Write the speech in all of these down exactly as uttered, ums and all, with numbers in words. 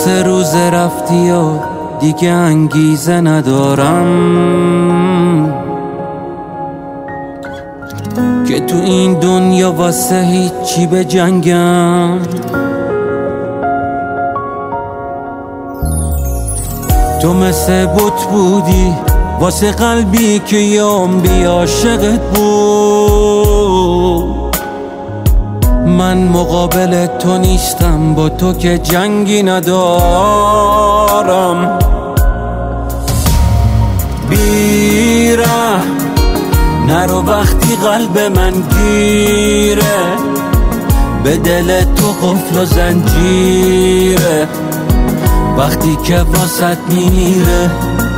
سه روز رفتی و دیگه انگیزه ندارم که تو این دنیا واسه هیچی به جنگم. تو مثل بت بودی واسه قلبی که یام بی عاشقت بود. من مقابل تو نیستم، با تو که جنگی ندارم. بیره نرو وقتی قلب من گیره، به دل تو قفل و زنجیره وقتی که واسط میمیره.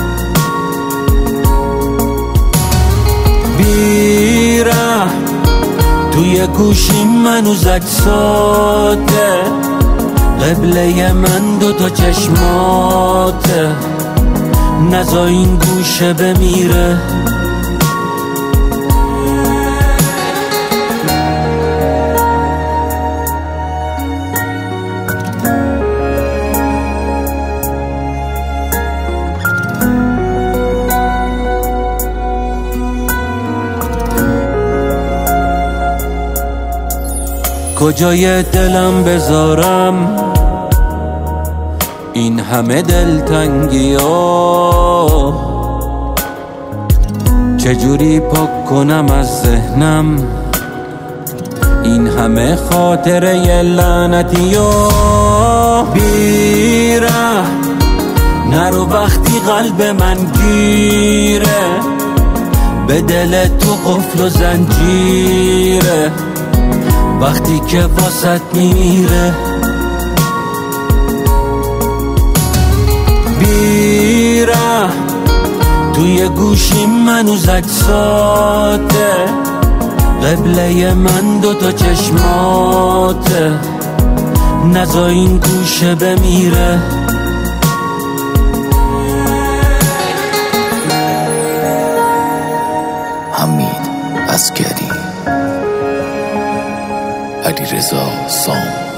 بیره توی گوشی منو زد ساده، قبله من دوتا چشماته، نزا این گوشه بمیره. کجای دلم بذارم این همه دلتنگی ها، چجوری پاک کنم از ذهنم این همه خاطره لعنتی ها. بیره نرو وقتی قلب من گیره، به دل تو قفل و زنجیره وقتی که واسط میمیره. بیره توی گوشی منو زد ساده، قبله من دوتا چشماته، نزا این گوشه بمیره. حمید عسکری، علیرضا سام.